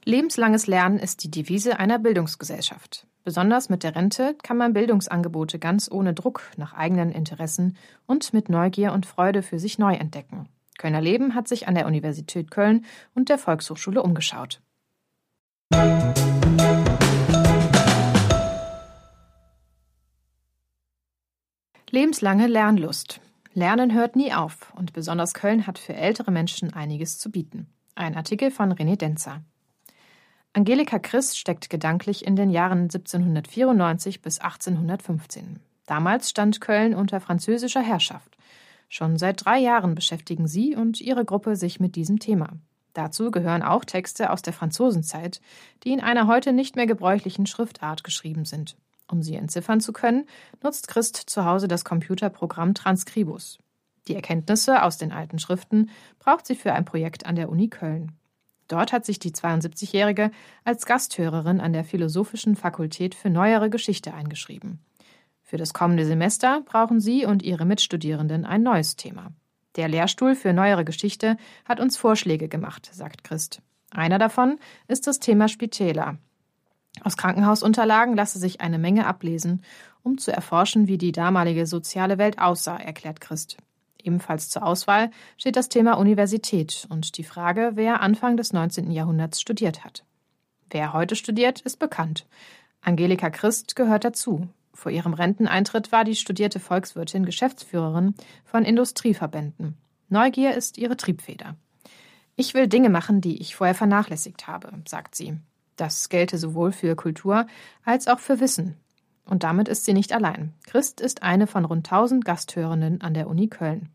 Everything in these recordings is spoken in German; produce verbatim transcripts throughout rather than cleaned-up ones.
Lebenslanges Lernen ist die Devise einer Bildungsgesellschaft. Besonders mit der Rente kann man Bildungsangebote ganz ohne Druck nach eigenen Interessen und mit Neugier und Freude für sich neu entdecken. Kölner Leben hat sich an der Universität Köln und der Volkshochschule umgeschaut. Lebenslange Lernlust. Lernen hört nie auf und besonders Köln hat für ältere Menschen einiges zu bieten. Ein Artikel von René Denzer. Angelika Christ steckt gedanklich in den Jahren siebzehnhundertvierundneunzig bis achtzehnhundertfünfzehn. Damals stand Köln unter französischer Herrschaft. Schon seit drei Jahren beschäftigen sie und ihre Gruppe sich mit diesem Thema. Dazu gehören auch Texte aus der Franzosenzeit, die in einer heute nicht mehr gebräuchlichen Schriftart geschrieben sind. Um sie entziffern zu können, nutzt Christ zu Hause das Computerprogramm Transkribus. Die Erkenntnisse aus den alten Schriften braucht sie für ein Projekt an der Uni Köln. Dort hat sich die zweiundsiebzigjährige als Gasthörerin an der Philosophischen Fakultät für Neuere Geschichte eingeschrieben. Für das kommende Semester brauchen sie und ihre Mitstudierenden ein neues Thema. Der Lehrstuhl für Neuere Geschichte hat uns Vorschläge gemacht, sagt Christ. Einer davon ist das Thema Spitäler. Aus Krankenhausunterlagen lasse sich eine Menge ablesen, um zu erforschen, wie die damalige soziale Welt aussah, erklärt Christ. Ebenfalls zur Auswahl steht das Thema Universität und die Frage, wer Anfang des neunzehnten Jahrhunderts studiert hat. Wer heute studiert, ist bekannt. Angelika Christ gehört dazu. Vor ihrem Renteneintritt war die studierte Volkswirtin Geschäftsführerin von Industrieverbänden. Neugier ist ihre Triebfeder. Ich will Dinge machen, die ich vorher vernachlässigt habe, sagt sie. Das gelte sowohl für Kultur als auch für Wissen. Und damit ist sie nicht allein. Christ ist eine von rund tausend Gasthörenden an der Uni Köln.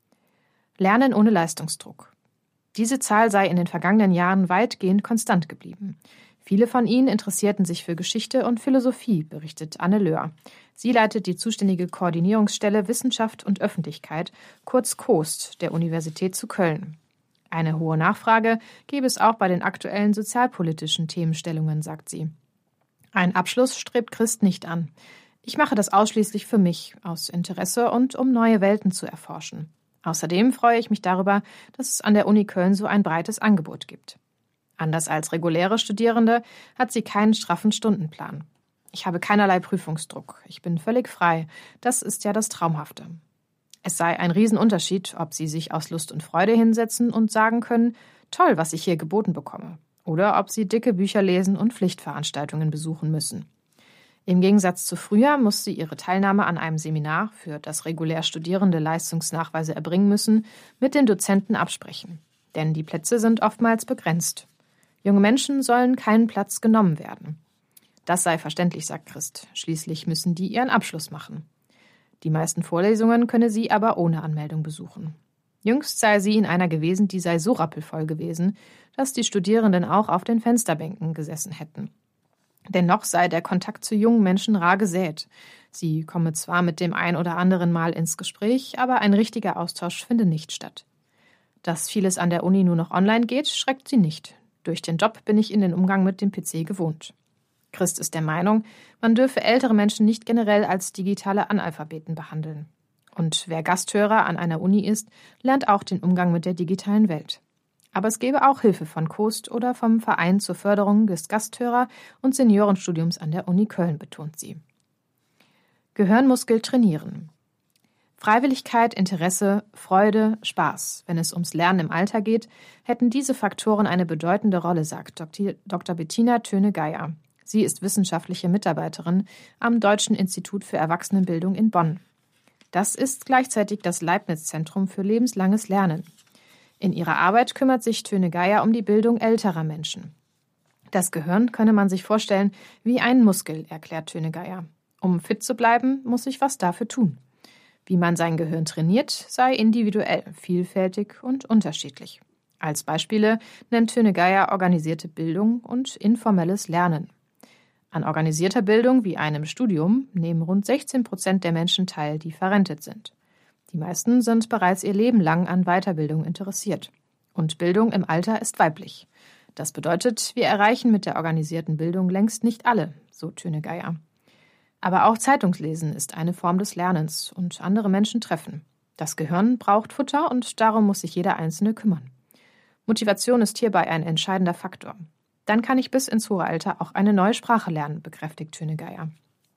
Lernen ohne Leistungsdruck. Diese Zahl sei in den vergangenen Jahren weitgehend konstant geblieben. Viele von ihnen interessierten sich für Geschichte und Philosophie, berichtet Anne Löhr. Sie leitet die zuständige Koordinierungsstelle Wissenschaft und Öffentlichkeit, kurz KOST, der Universität zu Köln. Eine hohe Nachfrage gebe es auch bei den aktuellen sozialpolitischen Themenstellungen, sagt sie. Ein Abschluss strebt Christ nicht an. Ich mache das ausschließlich für mich, aus Interesse und um neue Welten zu erforschen. Außerdem freue ich mich darüber, dass es an der Uni Köln so ein breites Angebot gibt. Anders als reguläre Studierende hat sie keinen straffen Stundenplan. Ich habe keinerlei Prüfungsdruck. Ich bin völlig frei. Das ist ja das Traumhafte. Es sei ein Riesenunterschied, ob sie sich aus Lust und Freude hinsetzen und sagen können, toll, was ich hier geboten bekomme. Oder ob sie dicke Bücher lesen und Pflichtveranstaltungen besuchen müssen. Im Gegensatz zu früher muss sie ihre Teilnahme an einem Seminar, für das regulär Studierende Leistungsnachweise erbringen müssen, mit den Dozenten absprechen. Denn die Plätze sind oftmals begrenzt. Junge Menschen sollen keinen Platz genommen werden. Das sei verständlich, sagt Christ. Schließlich müssen die ihren Abschluss machen. Die meisten Vorlesungen könne sie aber ohne Anmeldung besuchen. Jüngst sei sie in einer gewesen, die sei so rappelvoll gewesen, dass die Studierenden auch auf den Fensterbänken gesessen hätten. Dennoch sei der Kontakt zu jungen Menschen rar gesät. Sie komme zwar mit dem ein oder anderen Mal ins Gespräch, aber ein richtiger Austausch finde nicht statt. Dass vieles an der Uni nur noch online geht, schreckt sie nicht. Durch den Job bin ich in den Umgang mit dem P C gewohnt. Christ ist der Meinung, man dürfe ältere Menschen nicht generell als digitale Analphabeten behandeln. Und wer Gasthörer an einer Uni ist, lernt auch den Umgang mit der digitalen Welt. Aber es gäbe auch Hilfe von KOST oder vom Verein zur Förderung des Gasthörer- und Seniorenstudiums an der Uni Köln, betont sie. Gehirnmuskel trainieren. Freiwilligkeit, Interesse, Freude, Spaß. Wenn es ums Lernen im Alter geht, hätten diese Faktoren eine bedeutende Rolle, sagt Doktor Bettina Töne-Geier. Sie ist wissenschaftliche Mitarbeiterin am Deutschen Institut für Erwachsenenbildung in Bonn. Das ist gleichzeitig das Leibniz-Zentrum für lebenslanges Lernen. In ihrer Arbeit kümmert sich Töne-Geier um die Bildung älterer Menschen. Das Gehirn könne man sich vorstellen wie einen Muskel, erklärt Töne-Geier. Um fit zu bleiben, muss ich was dafür tun. Wie man sein Gehirn trainiert, sei individuell, vielfältig und unterschiedlich. Als Beispiele nennt Töne-Geier organisierte Bildung und informelles Lernen. An organisierter Bildung wie einem Studium nehmen rund sechzehn Prozent der Menschen teil, die verrentet sind. Die meisten sind bereits ihr Leben lang an Weiterbildung interessiert. Und Bildung im Alter ist weiblich. Das bedeutet, wir erreichen mit der organisierten Bildung längst nicht alle, so Töne-Geier. Aber auch Zeitungslesen ist eine Form des Lernens und andere Menschen treffen. Das Gehirn braucht Futter und darum muss sich jeder Einzelne kümmern. Motivation ist hierbei ein entscheidender Faktor. Dann kann ich bis ins hohe Alter auch eine neue Sprache lernen, bekräftigt Töne-Geyer.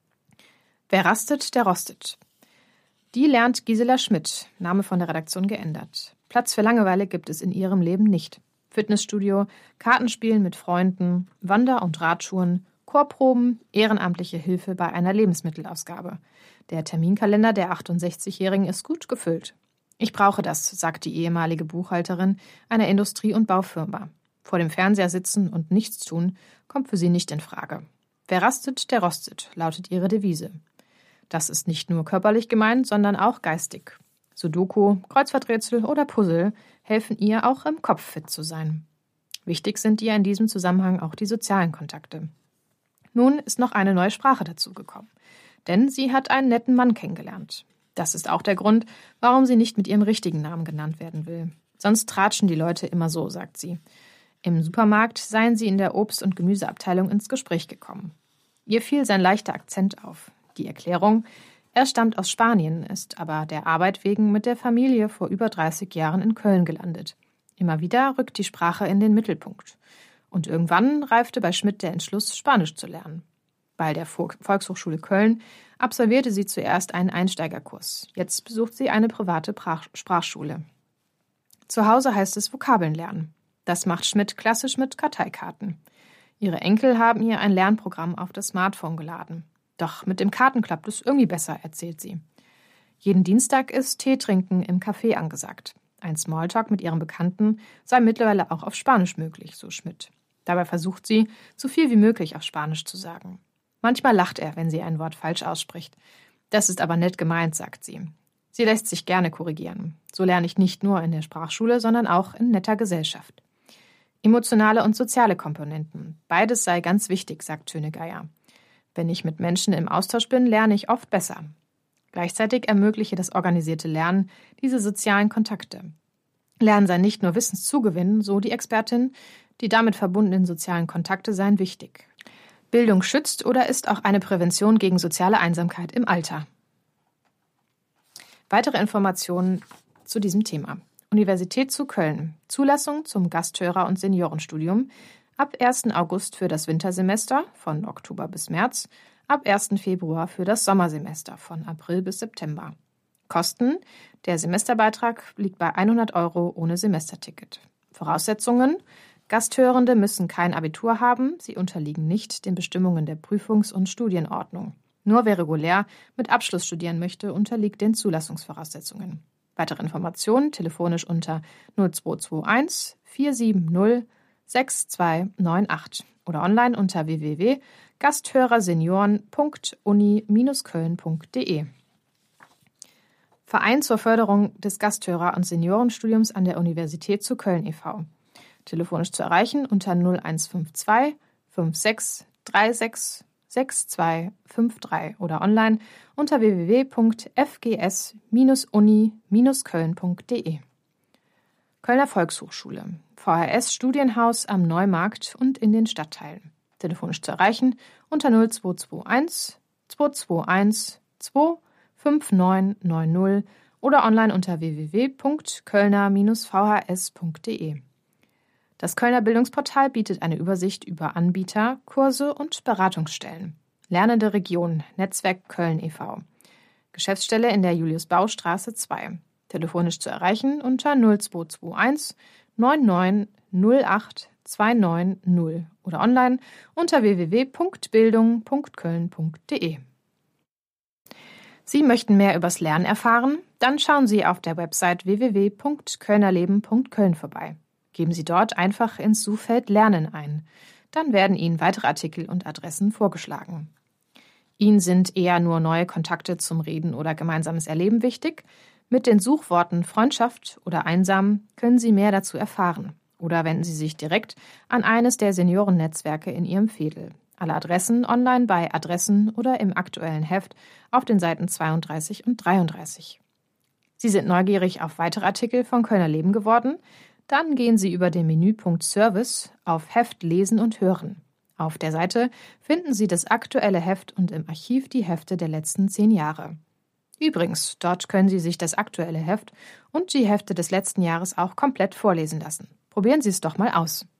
Wer rastet, der rostet. Die lernt Gisela Schmidt, Name von der Redaktion geändert. Platz für Langeweile gibt es in ihrem Leben nicht. Fitnessstudio, Kartenspielen mit Freunden, Wander- und Radschuhen, Chorproben, ehrenamtliche Hilfe bei einer Lebensmittelausgabe. Der Terminkalender der achtundsechzigjährigen ist gut gefüllt. Ich brauche das, sagt die ehemalige Buchhalterin einer Industrie- und Baufirma. Vor dem Fernseher sitzen und nichts tun, kommt für sie nicht in Frage. Wer rastet, der rostet, lautet ihre Devise. Das ist nicht nur körperlich gemeint, sondern auch geistig. Sudoku, Kreuzworträtsel oder Puzzle helfen ihr, auch im Kopf fit zu sein. Wichtig sind ihr in diesem Zusammenhang auch die sozialen Kontakte. Nun ist noch eine neue Sprache dazugekommen, denn sie hat einen netten Mann kennengelernt. Das ist auch der Grund, warum sie nicht mit ihrem richtigen Namen genannt werden will. Sonst tratschen die Leute immer so, sagt sie. Im Supermarkt seien sie in der Obst- und Gemüseabteilung ins Gespräch gekommen. Ihr fiel sein leichter Akzent auf. Die Erklärung: Er stammt aus Spanien, ist aber der Arbeit wegen mit der Familie vor über dreißig Jahren in Köln gelandet. Immer wieder rückt die Sprache in den Mittelpunkt. Und irgendwann reifte bei Schmidt der Entschluss, Spanisch zu lernen. Bei der Volkshochschule Köln absolvierte sie zuerst einen Einsteigerkurs. Jetzt besucht sie eine private Sprachschule. Zu Hause heißt es Vokabeln lernen. Das macht Schmidt klassisch mit Karteikarten. Ihre Enkel haben ihr ein Lernprogramm auf das Smartphone geladen. Doch mit dem Karten klappt es irgendwie besser, erzählt sie. Jeden Dienstag ist Tee trinken im Café angesagt. Ein Smalltalk mit ihren Bekannten sei mittlerweile auch auf Spanisch möglich, so Schmidt. Dabei versucht sie, so viel wie möglich auf Spanisch zu sagen. Manchmal lacht er, wenn sie ein Wort falsch ausspricht. Das ist aber nett gemeint, sagt sie. Sie lässt sich gerne korrigieren. So lerne ich nicht nur in der Sprachschule, sondern auch in netter Gesellschaft. Emotionale und soziale Komponenten. Beides sei ganz wichtig, sagt Töne-Geyer. Wenn ich mit Menschen im Austausch bin, lerne ich oft besser. Gleichzeitig ermögliche das organisierte Lernen diese sozialen Kontakte. Lernen sei nicht nur Wissenszugewinn, so die Expertin, die damit verbundenen sozialen Kontakte seien wichtig. Bildung schützt oder ist auch eine Prävention gegen soziale Einsamkeit im Alter. Weitere Informationen zu diesem Thema. Universität zu Köln. Zulassung zum Gasthörer- und Seniorenstudium. Ab ersten August für das Wintersemester, von Oktober bis März. Ab ersten Februar für das Sommersemester, von April bis September. Kosten: Der Semesterbeitrag liegt bei hundert Euro ohne Semesterticket. Voraussetzungen: Gasthörende müssen kein Abitur haben, sie unterliegen nicht den Bestimmungen der Prüfungs- und Studienordnung. Nur wer regulär mit Abschluss studieren möchte, unterliegt den Zulassungsvoraussetzungen. Weitere Informationen telefonisch unter null zwei zwei eins vier sieben null sechs zwei neun acht oder online unter w w w punkt gasthörersenioren punkt uni bindestrich köln punkt d e. Verein zur Förderung des Gasthörer- und Seniorenstudiums an der Universität zu Köln e V Telefonisch zu erreichen unter null eins fünf zwei fünf sechs drei sechs sechs zwei fünf drei oder online unter w w w punkt f g s bindestrich uni bindestrich köln punkt d e. Kölner Volkshochschule. V H S Studienhaus am Neumarkt und in den Stadtteilen. Telefonisch zu erreichen unter null zwei zwei eins zwei zwei eins zwei fünf neun neun null oder online unter w w w punkt kölner Bindestrich v h s punkt d e. Das Kölner Bildungsportal bietet eine Übersicht über Anbieter, Kurse und Beratungsstellen. Lernende Region, Netzwerk Köln e V Geschäftsstelle in der Julius-Bau-Straße zwei. Telefonisch zu erreichen unter null zwei zwei eins neun neun null acht zwei neun null oder online unter w w w punkt bildung punkt köln punkt d e. Sie möchten mehr übers Lernen erfahren? Dann schauen Sie auf der Website w w w punkt kölnerleben punkt köln vorbei. Geben Sie dort einfach ins Suchfeld Lernen ein. Dann werden Ihnen weitere Artikel und Adressen vorgeschlagen. Ihnen sind eher nur neue Kontakte zum Reden oder gemeinsames Erleben wichtig? Mit den Suchworten Freundschaft oder Einsam können Sie mehr dazu erfahren. Oder wenden Sie sich direkt an eines der Seniorennetzwerke in Ihrem Veedel. Alle Adressen online bei Adressen oder im aktuellen Heft auf den Seiten zweiunddreißig und dreiunddreißig. Sie sind neugierig auf weitere Artikel von Kölner Leben geworden? Dann gehen Sie über den Menüpunkt Service auf Heft lesen und hören. Auf der Seite finden Sie das aktuelle Heft und im Archiv die Hefte der letzten zehn Jahre. Übrigens, dort können Sie sich das aktuelle Heft und die Hefte des letzten Jahres auch komplett vorlesen lassen. Probieren Sie es doch mal aus.